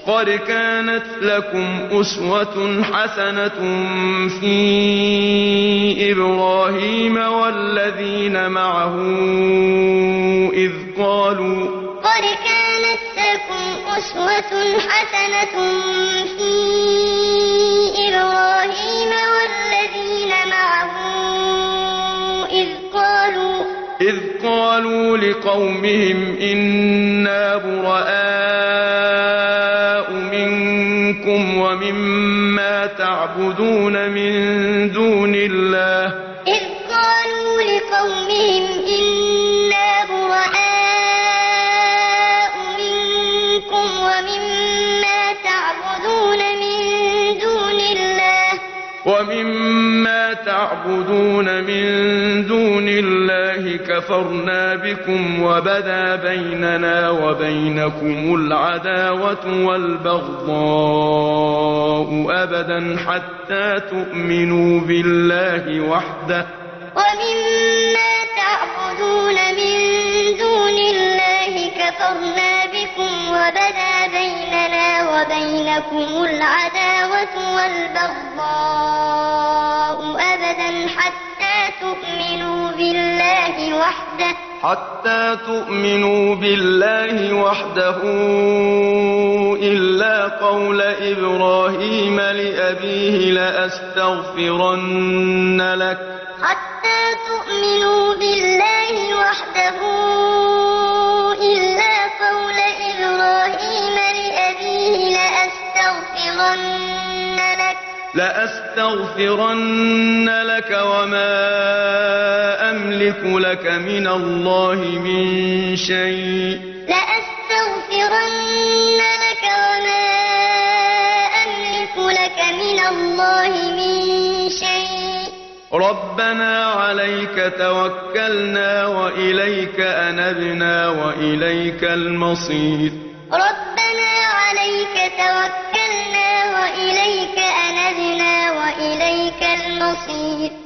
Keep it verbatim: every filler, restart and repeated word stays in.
قد كانت لكم أسوة حسنة في إبراهيم والذين معه إذ قالوا قد كانت لكم أسوة حسنة في إبراهيم والذين معه إذ قالوا إذ قالوا لقومهم إنا براء منكم ومما تعبدون من دون الله إذ قالوا لقومهم إنا براء منكم ومما تعبدون من دون الله ومما تعبدون من دون الله كفرنا بكم وبدا بيننا وبينكم العداوة والبغضاء أبدا حتى تؤمنوا بالله وحده ومما تعبدون من دون الله كفرنا بكم وبدا بيننا وبينكم العداوة والبغضاء أبدا حتى تؤمنوا بالله وحده حتى تؤمنوا بالله وحده إلا قول إبراهيم لأبيه لأستغفرن لك حتى تؤمنوا بالله وحده إلا قول إبراهيم لأبيه لأستغفرن لك لأستغفرن لك وما أملك لك من الله من شيء لأستغفرن لك وما أملك لك من الله من شيء ربنا عليك توكلنا وإليك أنبنا وإليك المصير ربنا عليك توكلنا وإليك أنبنا وإليك المصير